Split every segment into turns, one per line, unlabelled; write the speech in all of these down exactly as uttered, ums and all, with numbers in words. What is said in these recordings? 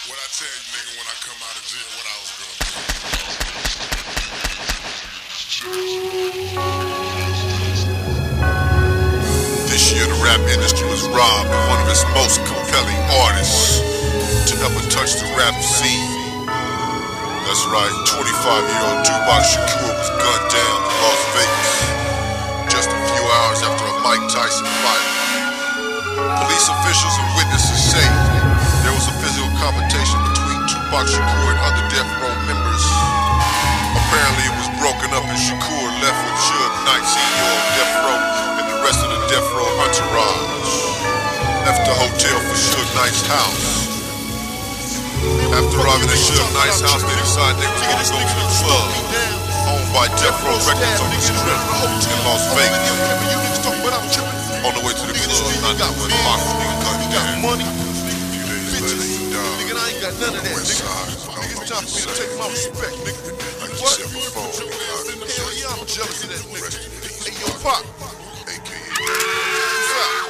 What I tell you, nigga, when I come out of jail, what I was gonna do. This year, the rap industry was robbed of one of its most compelling artists to ever touch the rap scene. That's right, twenty-five-year-old Tupac Shakur was gunned down in Las Vegas just a few hours after a Mike Tyson fight. Police officials and witnesses say there was a physical confrontation between Tupac Shakur and other Death Row members. Apparently it was broken up and Shakur left with Suge Knight, C E O of Death Row, and the rest of the Death Row entourage. Left the hotel for Suge Knight's house. After arriving at Suge Knight's house, they decided they were going to go to the club owned by Death Row Records on the Strip in Las Vegas. On the way to the club, not that one Pac was being gunned down.
Nigga, I ain't got none of that, nigga. Nigga, it's time for me to take my respect, nigga. What? Hell yeah, I'm jealous of that nigga. Hey, yo, Pac. A K A What's up?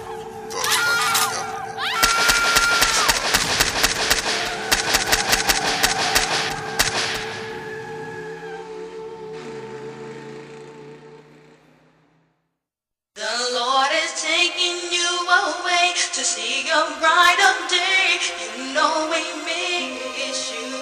The Lord is taking you away to see a brighter day. You know we miss you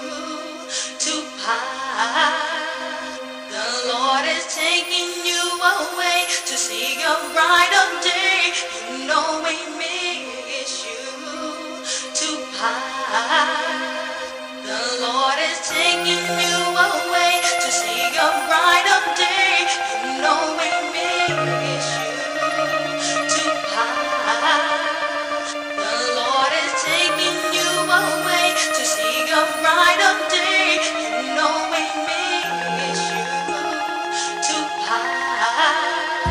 Tupac. The Lord is taking you away to see a brighter day. You know we miss you Tupac. The Lord is taking you away to see a brighter day. You know we miss you. The Lord is taking you away to see a brighter day. You know we miss you Tupac.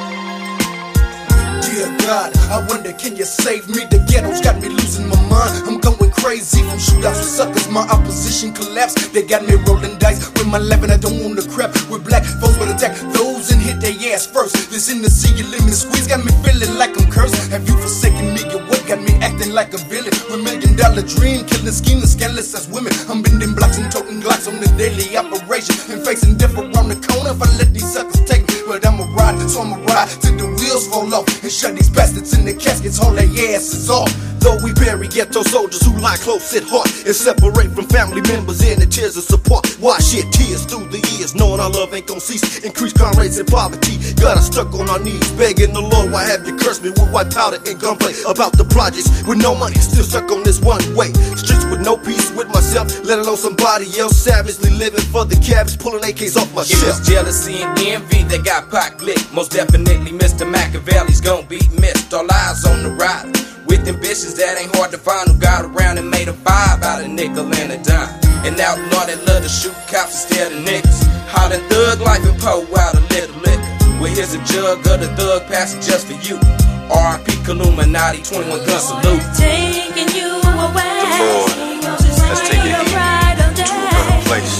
Dear God, I wonder can you save me? The ghetto's got me losing my mind. I'm going crazy from shootouts with suckers. My opposition collapsed. They got me rolling dice with my life and I don't want to crap with black folks, but attack those and hit their ass first. This in the sea, you lemon squeeze got me feeling like I'm cursed. Have you forsaken me? Your what got me acting like a villain? With million dollar dream, killing scheming, scandalous as women. I'm bending blocks and toting glocks on the daily operation and facing death around the corner if I let these suckers take me. But I'ma ride, so I'ma ride till the wheels fall off and shut these bastards in the caskets, haul their asses off.
Though we bury ghetto soldiers who lie close at heart and separate from family members in the tears of support. Why shed tears through the years, knowing our love ain't gon' cease. Increased crime rates and poverty got us stuck on our knees, begging the Lord, why have you cursed me with white powder and gunplay? About the projects with no money, still stuck on this one way. Streets with no peace with myself, let alone somebody else. Savagely living for the cabbage, pulling A Ks off my
It
shelf.
was jealousy and envy that got Pac lit. Most definitely Mister Machiavelli's gon' be missed. All eyes on the rider with ambitions that ain't hard to find, who got around and made a vibe out of nickel and a dime. And outlaw that love to shoot cops instead of niggas. Hollin' thug life and pour out a little liquor. Well, here's a jug of the thug passing just for you. R I P Illuminati, twenty-one gun salute.
Taking you away.
The Lord has taken you to a better place.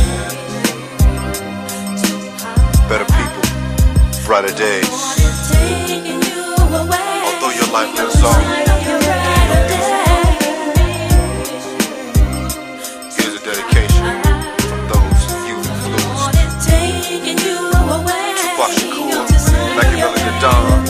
Better people, brighter days. Although your life lives on, here's a dedication from those you influenced. Tupac Shakur, Machiavelli the Don.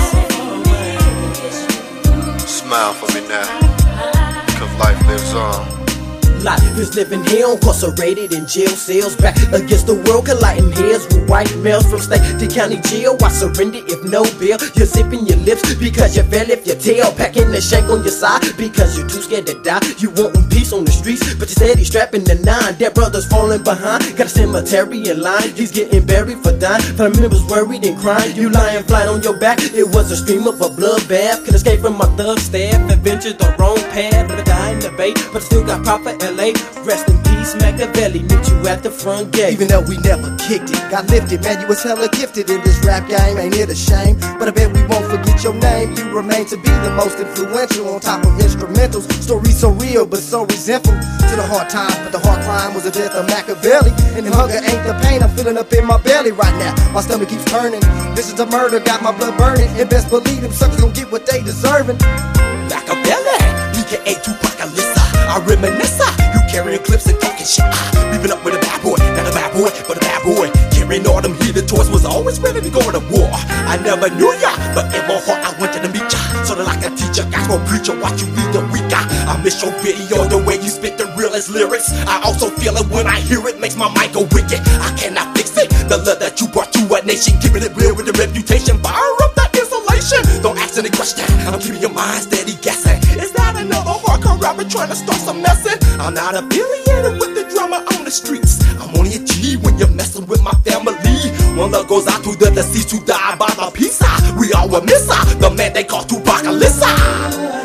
Smile for me now, cause life lives on.
Life is living here, incarcerated in jail cells, back against the world, colliding heads with white males from state to county jail. Why surrender if no bail? You're zipping your lips because you fell off your tail, packing the shank on your side because you're too scared to die. You wantin' peace on the streets, but you steady strapping the nine. Their brother's falling behind, got a cemetery in line. He's getting buried for dying. Family members worried and crying. You lying flat on your back. It was a stream of a bloodbath. Could escape from my thug staff and ventured the wrong path. But I died in the bay, but I still got proper L A. Rest in peace, Machiavelli, meet you at the front gate.
Even though we never kicked it, got lifted, man, you was hella gifted in this rap game, ain't it a shame? But I bet we won't forget your name. You remain to be the most influential on top of instrumentals. Stories so real, but so resentful to the hard times. But the hard crime was the death of Machiavelli, and hunger ain't the pain I'm feeling up in my belly right now. My stomach keeps turning, this is the murder, got my blood burning, and best believe them suckers gon' get what they deserving.
Machiavelli, A K A Tupac Alyssa.
I reminisce, ah, you carrying clips and talking shit. Ah, beeping up with a bad boy, not a bad boy, but a bad boy. Carrying all them heated toys, was always ready to go to war. I never knew ya, but in my heart I wanted to meet ya. So that I can teach ya, guys gon' preach ya, watch you read the week. I, I miss your video, the way you spit the realest lyrics. I also feel it when I hear it, makes my mind go wicked. I cannot fix it, the love that you brought to a nation, keeping it real with the reputation. Fire up that insulation, don't ask any question. I'm keeping your mind steady guessing. Is that another hardcore rapper trying to start some messing? I'm not affiliated with the drama on the streets. I'm only a G when you're messing with my family. One love goes out to the deceased who died by the pizza. We all will miss her, the man they call Tupac Alyssa.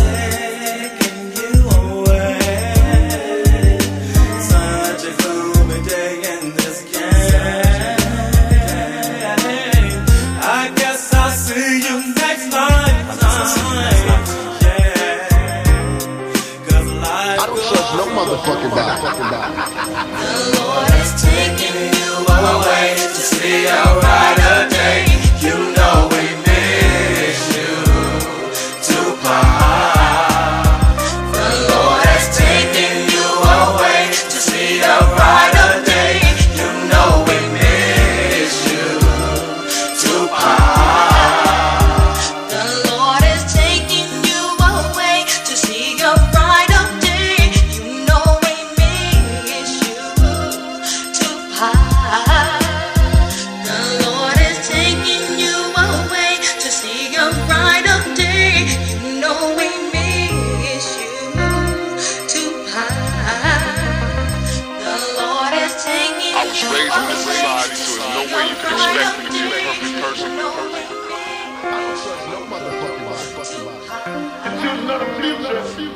Motherfucking body. The Lord is taking you away to see a brighter day. You know we miss you, Tupac. The Lord is taking you away to see a brighter day. You know we miss you, Tupac. The Lord is taking you away to see a brighter day. The Lord is taking you away to see a brighter day. You know we miss you, Tupac. The Lord is taking
I was
you
raised in this
away
society, so there's no way you can expect me to be a perfect person.
I don't trust no motherfucking body.
Until another future.